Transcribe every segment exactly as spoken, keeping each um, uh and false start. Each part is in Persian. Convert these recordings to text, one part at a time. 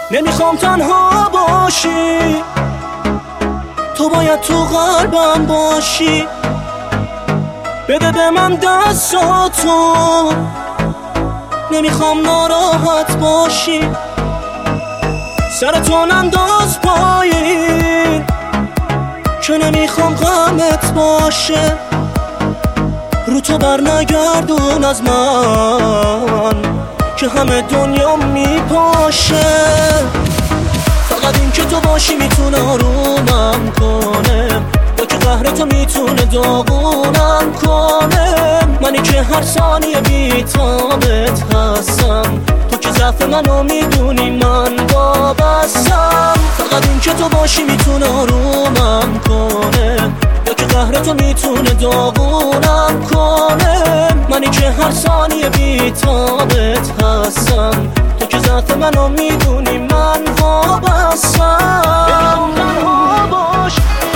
نمیخوام تنها باشی، تو باید تو قلبم باشی. بده به من دستاتو، نمیخوام ناراحت باشی. سرتو انداز پایین که نمیخوام غمت باشه. رو تو بر نگردون از من که همه دنیا میپاشه. فقط این که تو باشی میتونه آرومم کنه، یا که قهر تو میتونه داغونم کنه. منی که هر ثانیه بی‌تابت هستم، تو که ضعف منو میدونی من وابستم. فقط این که تو باشی میتونه آرومم کنه، یا که قهر تو میتونه داغونم کنه. منی که هر ثانیه بی‌تابت هستم، تو که ضعف منو میدونی من وابستم. نمیخوام تنها باش.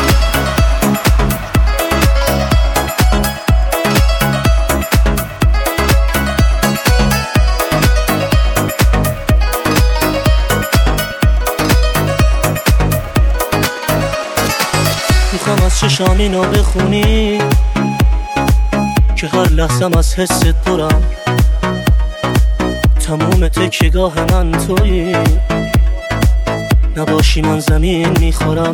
میخوام از چشام اینو بخونی که هر لحظم از حست پرم. تموم تکیه‌گاه من تویی، نباشی من زمین میخورم.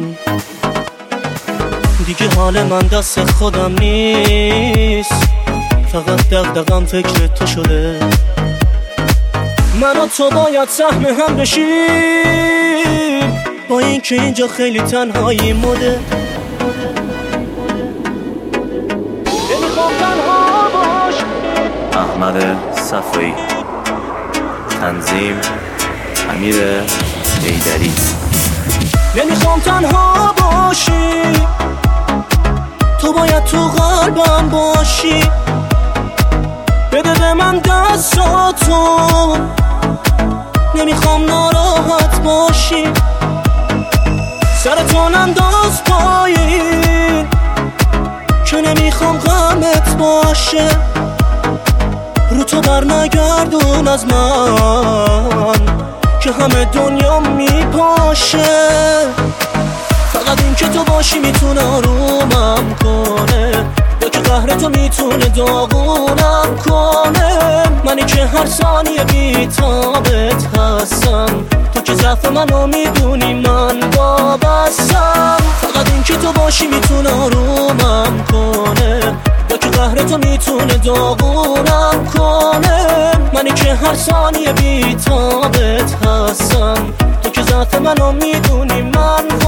دیگه حال من دست خودم نیست، فقط دغدغم فکر تو شده. من و تو باید سهم هم بشیم، با این که اینجا خیلی تنهایی مده. نمیخوام تنها باش. احمد صفایی، تنظیم امیر حیدری. نمیخوام تنها باشی، تو باید تو قلبم باشی. بده به من دستاتو، نمیخوام ناراحت باشی. سرتو انداز پایین که نمیخوام غمت باشه. رو تو بر نگردون از من که همه دنیا میپاشه. فقط این که تو باشی میتونه آرومم کنه، یا که قهر تو میتونه داغونم کنه. منی که هر ثانیه بی‌تابت هستم، تو که ضعف منو میدونی من وابستم. فقط این که تو باشی میتونه آرومم کنه، یا که قهر تو میتونه داغونم کنه. منی که هر ثانیه بی‌تابت هستم، تو که ضعف منو میدونی من